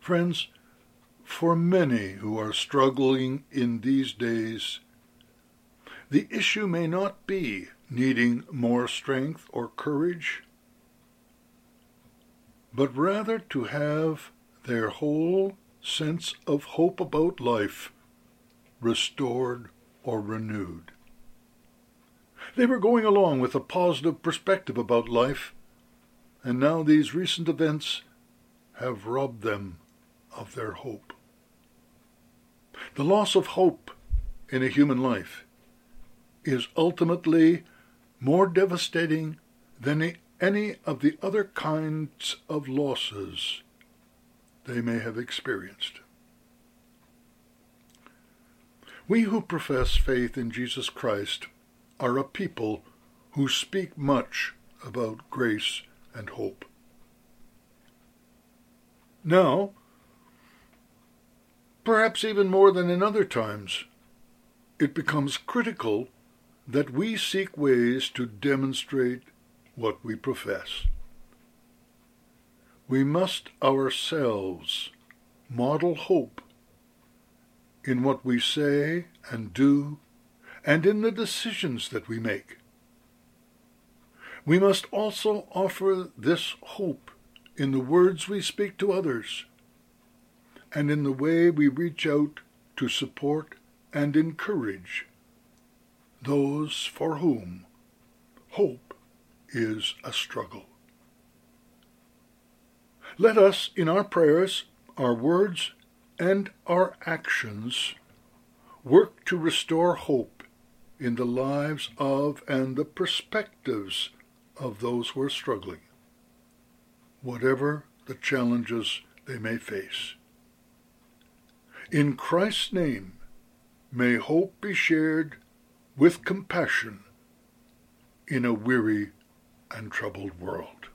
Friends, for many who are struggling in these days, the issue may not be needing more strength or courage, but rather to have their whole sense of hope about life restored or renewed. They were going along with a positive perspective about life, and now these recent events have robbed them of their hope. The loss of hope in a human life is ultimately more devastating than any of the other kinds of losses they may have experienced. We who profess faith in Jesus Christ are a people who speak much about grace and hope. Now, perhaps even more than in other times, it becomes critical that we seek ways to demonstrate what we profess. We must ourselves model hope in what we say and do, and in the decisions that we make. We must also offer this hope in the words we speak to others, and in the way we reach out to support and encourage those for whom hope is a struggle. Let us, in our prayers, our words, and our actions, work to restore hope in the lives of and the perspectives of those who are struggling, whatever the challenges they may face. In Christ's name, may hope be shared with compassion in a weary and troubled world.